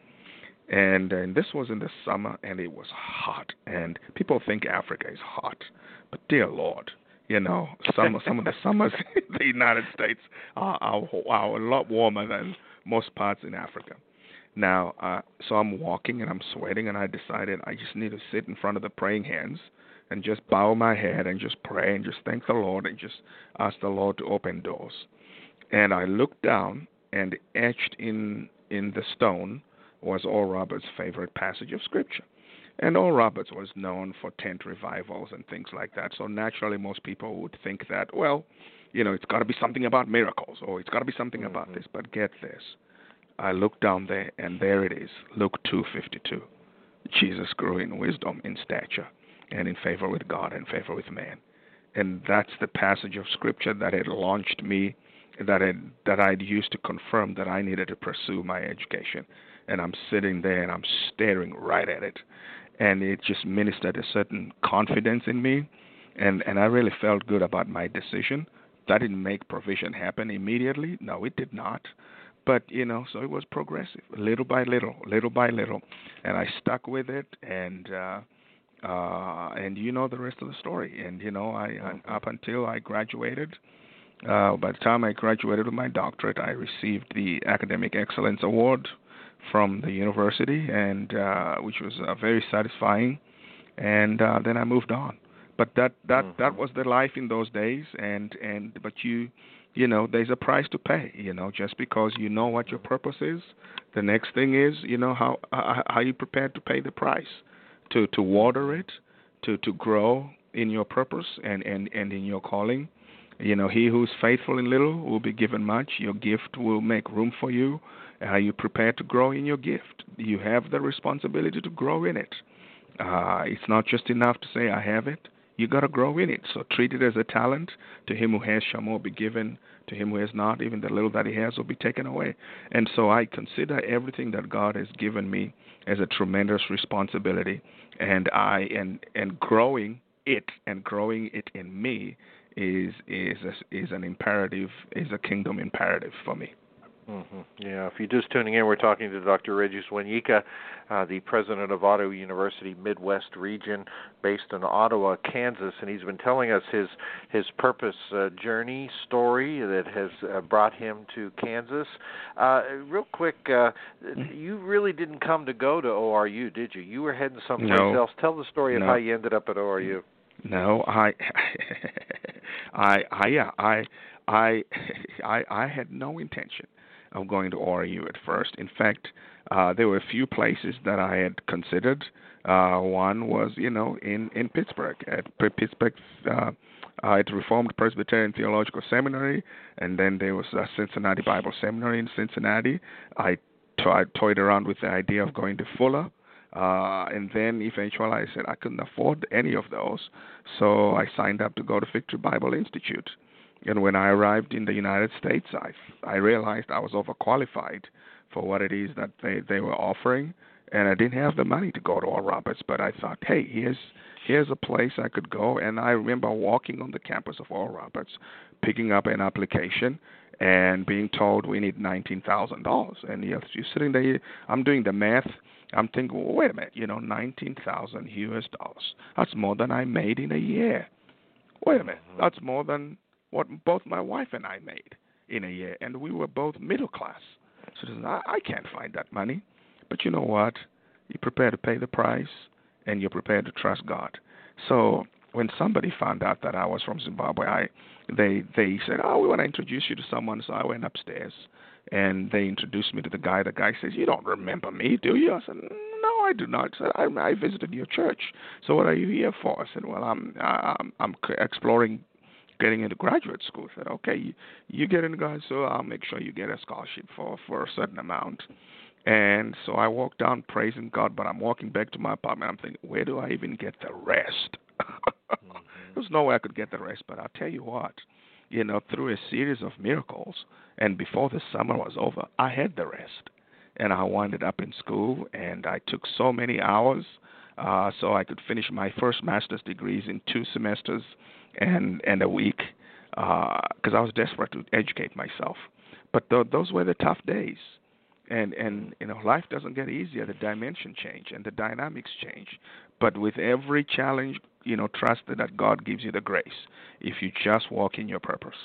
And, and this was in the summer, and it was hot. And people think Africa is hot, but dear Lord, you know, some some of the summers in the United States are, are, are a lot warmer than most parts in Africa. Now, uh, so I'm walking and I'm sweating, and I decided I just need to sit in front of the praying hands and just bow my head and just pray and just thank the Lord and just ask the Lord to open doors. And I looked down, and etched in in the stone was Oral Roberts' favorite passage of Scripture. And Oral Roberts was known for tent revivals and things like that. So naturally, most people would think that, well, you know, it's got to be something about miracles, or it's got to be something mm-hmm. about this. But get this. I looked down there, and there it is, Luke two fifty-two. Jesus grew in wisdom, in stature, and in favor with God and favor with man. And that's the passage of Scripture that had launched me, that had, that I'd used to confirm that I needed to pursue my education. And I'm sitting there, and I'm staring right at it. And it just ministered a certain confidence in me, and, and I really felt good about my decision. That didn't make provision happen immediately. No, it did not. But, you know, so it was progressive, little by little, little by little. And I stuck with it, and uh, Uh, and you know the rest of the story. And, you know, I, Mm-hmm. I up until I graduated, uh, by the time I graduated with my doctorate, I received the Academic Excellence Award from the university, and uh, which was uh, very satisfying. And uh, then I moved on. But that, that, Mm-hmm. that was the life in those days. And, and but you, you know, there's a price to pay. You know, just because you know what your purpose is, the next thing is, you know, how how, how you prepared to pay the price, to to water it, to to grow in your purpose and and and in your calling. You know, he who's faithful in little will be given much. Your gift will make room for you. Are you prepared to grow in your gift? You have the responsibility to grow in it. Uh, it's not just enough to say, I have it. You got to grow in it. So treat it as a talent. To him who has shall more be given. To him who has not, even the little that he has will be taken away. And so I consider everything that God has given me as a tremendous responsibility. And I and and growing it and growing it in me is is a, is an imperative, is a kingdom imperative for me. Mm-hmm. Yeah, if you're just tuning in, we're talking to Doctor Regis Wanyika, uh, the president of Ottawa University Midwest Region, based in Ottawa, Kansas, and he's been telling us his his purpose uh, journey story that has uh, brought him to Kansas. Uh, real quick, uh, you really didn't come to go to O R U, did you? You were heading someplace No. else. Tell the story of No. how you ended up at O R U. No, I, I, I, yeah, I, I, I, I had no intention of going to O R U at first. In fact, uh, there were a few places that I had considered. Uh, one was, you know, in, in Pittsburgh, at P- Pittsburgh, uh, uh, at Reformed Presbyterian Theological Seminary, and then there was uh, Cincinnati Bible Seminary in Cincinnati. I, to- I toyed around with the idea of going to Fuller. Uh, and then eventually I said I couldn't afford any of those, so I signed up to go to Victory Bible Institute. And when I arrived in the United States, I, I realized I was overqualified for what it is that they, they were offering, and I didn't have the money to go to Oral Roberts, but I thought, hey, here's here's a place I could go. And I remember walking on the campus of Oral Roberts, picking up an application, and being told we need nineteen thousand dollars. And you're, you're sitting there, I'm doing the math. I'm thinking, well, wait a minute, you know, nineteen thousand U S dollars. That's more than I made in a year. Wait a minute, that's more than what both my wife and I made in a year, and we were both middle class. So I, I can't find that money. But you know what? You're prepared to pay the price, and you're prepared to trust God. So when somebody found out that I was from Zimbabwe, I they they said, oh, we want to introduce you to someone. So I went upstairs, and they introduced me to the guy. The guy says, you don't remember me, do you? I said, no, I do not. I said, I, I visited your church. So what are you here for? I said, well, I'm I'm, I'm exploring getting into graduate school. I said, okay, you, you get into graduate school, I'll make sure you get a scholarship for, for a certain amount. And so I walked down praising God, but I'm walking back to my apartment. I'm thinking, where do I even get the rest? mm-hmm. There's no way I could get the rest, but I'll tell you what, you know, through a series of miracles, and before the summer was over, I had the rest. And I winded up in school, and I took so many hours uh, so I could finish my first master's degrees in two semesters and, and a week because uh, I was desperate to educate myself. But th- those were the tough days. And, and you know, life doesn't get easier. The dimension change and the dynamics change. But with every challenge, you know, trust that God gives you the grace if you just walk in your purpose.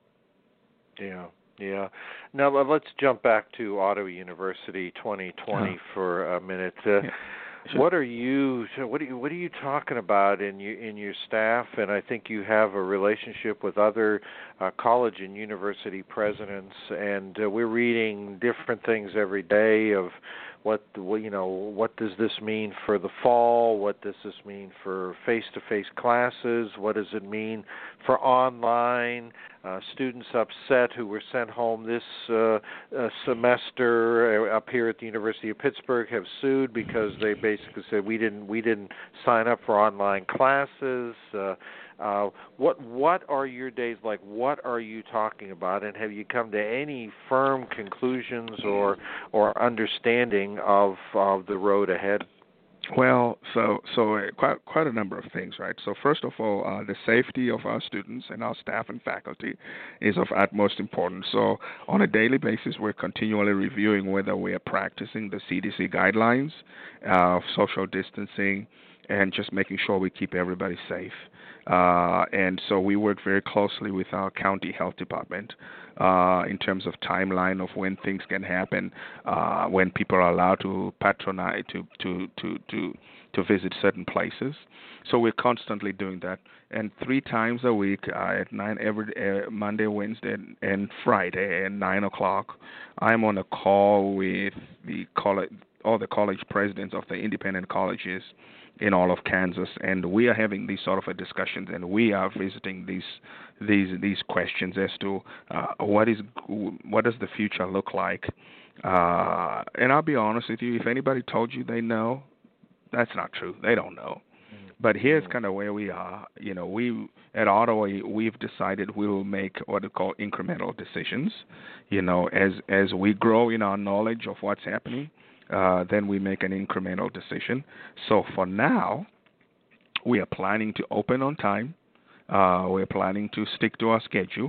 Yeah, yeah. Now let's jump back to Ottawa University twenty twenty uh-huh. for a minute. Uh, yeah. Sure. What are you? What are you? What are you talking about in you in your staff? And I think you have a relationship with other uh, college and university presidents, and uh, we're reading different things every day of what you know. What does this mean for the fall? What does this mean for face-to-face classes? What does it mean for online? Uh, students upset who were sent home this uh, uh, semester uh, up here at the University of Pittsburgh have sued because they basically said we didn't we didn't sign up for online classes. Uh, uh, what what are your days like? What are you talking about? And have you come to any firm conclusions or or understanding of of the road ahead? Well, so so uh, quite quite a number of things, right? So first of all, uh, the safety of our students and our staff and faculty is of utmost importance. So on a daily basis, we're continually reviewing whether we are practicing the C D C guidelines, uh, social distancing, and just making sure we keep everybody safe. Uh, and so we work very closely with our county health department uh, in terms of timeline of when things can happen, uh, when people are allowed to patronize, to, to, to, to, to visit certain places. So we're constantly doing that. And three times a week uh, at nine every uh, Monday, Wednesday, and Friday at nine o'clock, I'm on a call with the college, all the college presidents of the independent colleges in all of Kansas, and we are having these sort of a discussions, and we are visiting these these these questions as to uh, what is what does the future look like. Uh, and I'll be honest with you, if anybody told you they know, that's not true. They don't know. But here's kind of where we are. You know, we at Ottawa, we've decided we will make what we call incremental decisions. You know, as as we grow in our knowledge of what's happening, uh, then we make an incremental decision. So for now, we are planning to open on time. Uh, we're planning to stick to our schedule.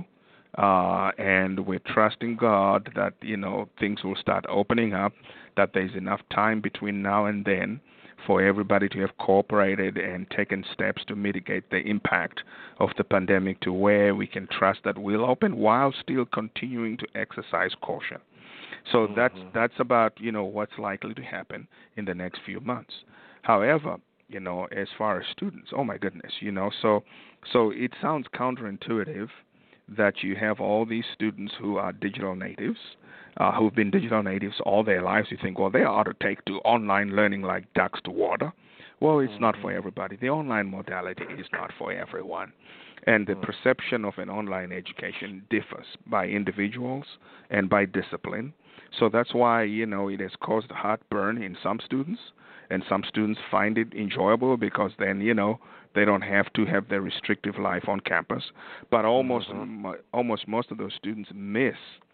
Uh, and we're trusting God that, you know, things will start opening up, that there's enough time between now and then for everybody to have cooperated and taken steps to mitigate the impact of the pandemic to where we can trust that we'll open while still continuing to exercise caution. So mm-hmm. that's that's about, you know, what's likely to happen in the next few months. However, you know, as far as students, oh my goodness, you know, so so it sounds counterintuitive that you have all these students who are digital natives, uh, who've been digital natives all their lives. You think, well, they ought to take to online learning like ducks to water. Well, it's mm-hmm. not for everybody. The online modality is not for everyone. And the mm-hmm. perception of an online education differs by individuals and by discipline. So that's why, you know, it has caused heartburn in some students, and some students find it enjoyable because then, you know, they don't have to have their restrictive life on campus. But almost mm-hmm. m- almost most of those students miss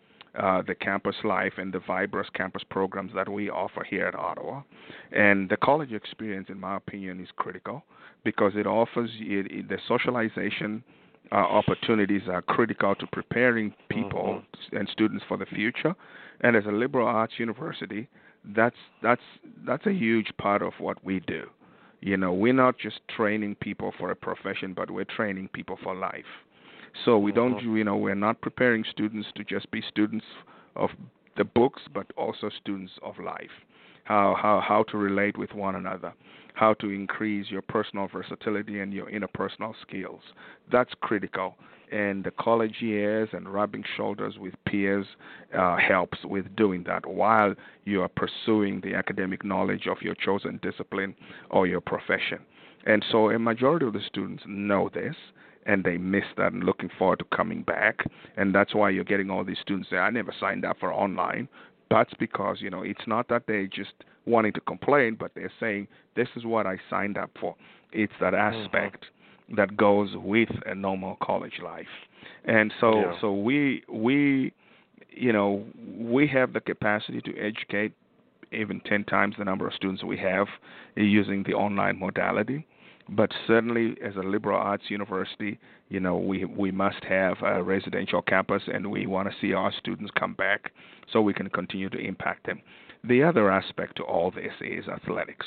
uh, the campus life and the vibrant campus programs that we offer here at Ottawa. And the college experience, in my opinion, is critical because it offers it, it, the socialization uh, opportunities are critical to preparing people mm-hmm. and students for the future. And as a liberal arts university, that's that's that's a huge part of what we do. You know, we're not just training people for a profession, but we're training people for life. So we don't, mm-hmm. you know, we're not preparing students to just be students of the books, but also students of life. How how how to relate with one another, how to increase your personal versatility and your interpersonal skills. That's critical. And the college years and rubbing shoulders with peers uh, helps with doing that while you are pursuing the academic knowledge of your chosen discipline or your profession. And so a majority of the students know this, and they miss that and looking forward to coming back. And that's why you're getting all these students say, I never signed up for online. That's because, you know, it's not that they're just wanting to complain, but they're saying, this is what I signed up for. It's that aspect mm-hmm. that goes with a normal college life. And so yeah. so we, we, you know, we have the capacity to educate even ten times the number of students we have using the online modality. But certainly, as a liberal arts university, you know, we we must have a residential campus, and we want to see our students come back so we can continue to impact them. The other aspect to all this is athletics.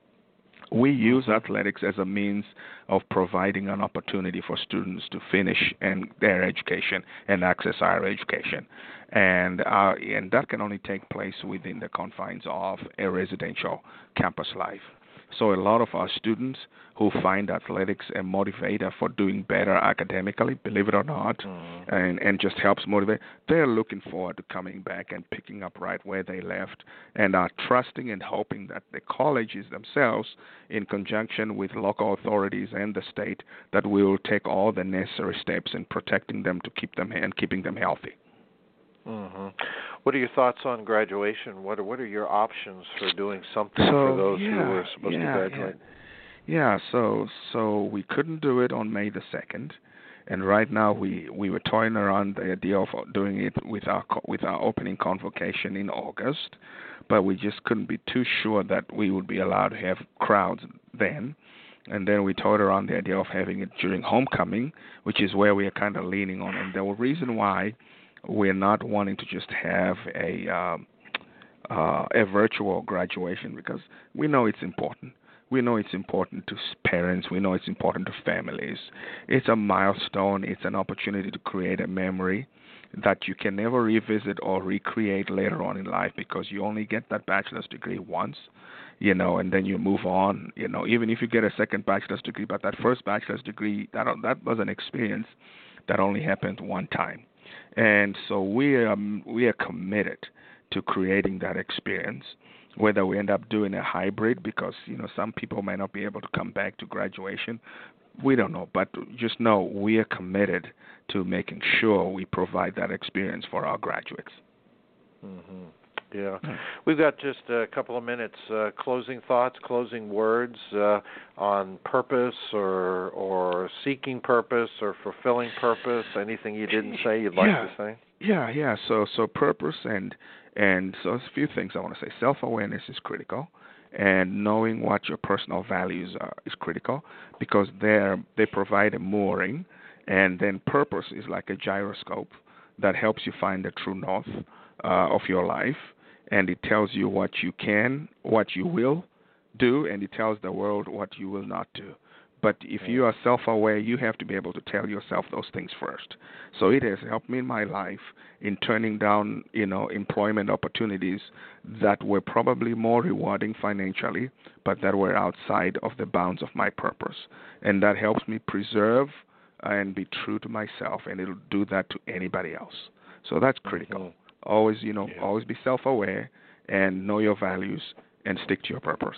We use athletics as a means of providing an opportunity for students to finish and their education and access higher education. And, uh, and that can only take place within the confines of a residential campus life. So a lot of our students who find athletics a motivator for doing better academically, believe it or not, mm. and, and just helps motivate, they're looking forward to coming back and picking up right where they left and are trusting and hoping that the colleges themselves, in conjunction with local authorities and the state, that we will take all the necessary steps in protecting them to keep them and keeping them healthy. Mm-hmm. What are your thoughts on graduation? What are, what are your options for doing something so, for those yeah, who were supposed yeah, to graduate? Yeah. yeah, so so we couldn't do it on May the second, and right now we, we were toying around the idea of doing it with our with our opening convocation in August, but we just couldn't be too sure that we would be allowed to have crowds then. And then we toyed around the idea of having it during homecoming, which is where we are kind of leaning on. And the reason why we're not wanting to just have a um, uh, a virtual graduation, because we know it's important. We know it's important to parents. We know it's important to families. It's a milestone. It's an opportunity to create a memory that you can never revisit or recreate later on in life, because you only get that bachelor's degree once, you know, and then you move on, you know, even if you get a second bachelor's degree. But that first bachelor's degree, that that was an experience that only happened one time. And so we are, we are committed to creating that experience, whether we end up doing a hybrid, because, you know, some people may not be able to come back to graduation. We don't know, but just know we are committed to making sure we provide that experience for our graduates. Mm-hmm. Yeah. We've got just a couple of minutes. Uh, closing thoughts, closing words uh, on purpose or or seeking purpose or fulfilling purpose. Anything you didn't say you'd like yeah. to say? Yeah, yeah. So so purpose and and so a few things I want to say. Self-awareness is critical, and knowing what your personal values are is critical, because they they provide a mooring, and then purpose is like a gyroscope that helps you find the true north uh, of your life. And it tells you what you can, what you will do, and it tells the world what you will not do. But if you are self-aware, you have to be able to tell yourself those things first. So it has helped me in my life in turning down, you know, employment opportunities that were probably more rewarding financially, but that were outside of the bounds of my purpose. And that helps me preserve and be true to myself, and it'll do that to anybody else. So that's critical. Mm-hmm. Always, you know, yeah. always be self-aware and know your values and stick to your purpose.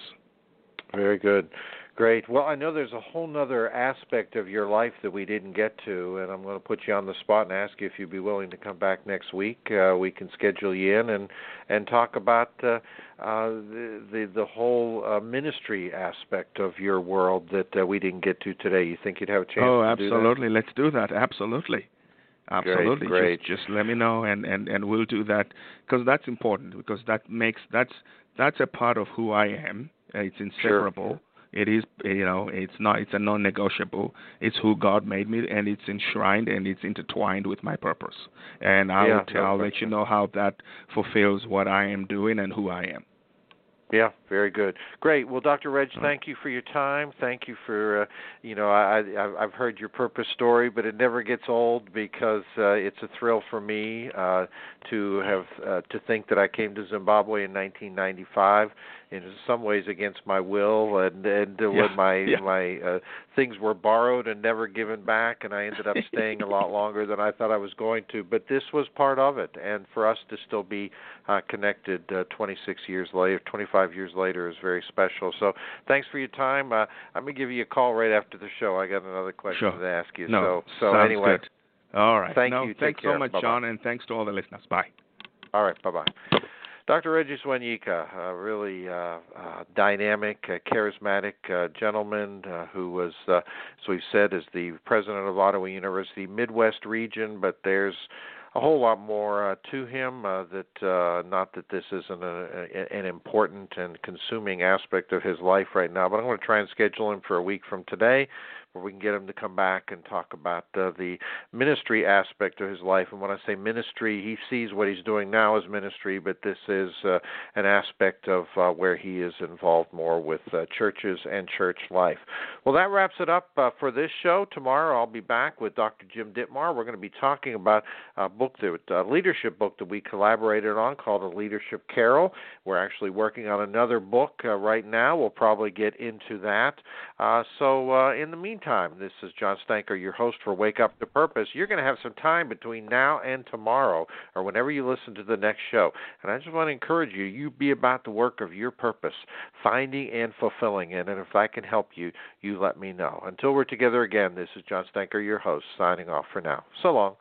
Very good. Great. Well, I know there's a whole other aspect of your life that we didn't get to, and I'm going to put you on the spot and ask you if you'd be willing to come back next week. Uh, we can schedule you in and, and talk about uh, uh, the, the the whole uh, ministry aspect of your world that uh, we didn't get to today. You think you'd have a chance oh, to do that? Oh, absolutely. Let's do that. Absolutely. Absolutely. Great, great. Just, just let me know, and, and, and we'll do that, because that's important, because that makes that's that's a part of who I am. It's inseparable. Sure. It is, you know, it's not. It's a non-negotiable. It's who God made me, and it's enshrined and it's intertwined with my purpose. And I'll yeah, tell, I'll let you know how that fulfills what I am doing and who I am. Yeah, very good. Great. Well, Doctor Reg, thank you for your time. Thank you for, uh, you know, I, I, I've heard your purpose story, but it never gets old, because uh, it's a thrill for me uh, to have uh, to think that I came to Zimbabwe in nineteen ninety-five, in some ways against my will, and, and uh, yeah, when my yeah. my uh, things were borrowed and never given back, and I ended up staying a lot longer than I thought I was going to. But this was part of it, and for us to still be uh, connected uh, twenty-six years later, twenty-five years later, is very special. So thanks for your time. Uh, I'm going to give you a call right after the show. I got another question sure. to ask you. No, so so anyway. Good. All right. Thank no, you. Thanks Take so care. much, Bye-bye. John, and thanks to all the listeners. Bye. All right. Bye-bye. Doctor Regis Wanyika, a really uh, uh, dynamic, uh, charismatic uh, gentleman uh, who was, uh, as we've said, is the president of Ottawa University Midwest region, but there's a whole lot more uh, to him, uh, that uh, not that this isn't a, a, an important and consuming aspect of his life right now, but I'm going to try and schedule him for a week from today, where we can get him to come back and talk about uh, the ministry aspect of his life. And when I say ministry, he sees what he's doing now as ministry, but this is uh, an aspect of uh, where he is involved more with uh, churches and church life. Well, that wraps it up uh, for this show. Tomorrow I'll be back with Doctor Jim Dittmar. We're going to be talking about a book, that, a leadership book that we collaborated on called A Leadership Carol. We're actually working on another book uh, right now. We'll probably get into that. Uh, so uh, in the meantime, Time. This is John Stanko, your host for Wake Up to Purpose. You're going to have some time between now and tomorrow, or whenever you listen to the next show. And I just want to encourage you, you be about the work of your purpose, finding and fulfilling it. And if I can help you, you let me know. Until we're together again, this is John Stanko, your host, signing off for now. So long.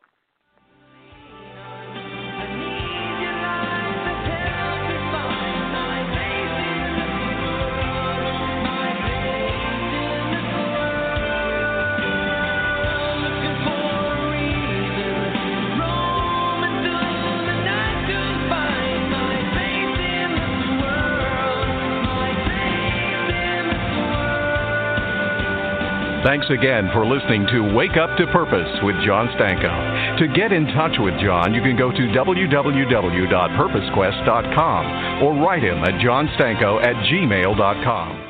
Thanks again for listening to Wake Up to Purpose with John Stanko. To get in touch with John, you can go to w w w dot purpose quest dot com or write him at johnstanko at gmail dot com.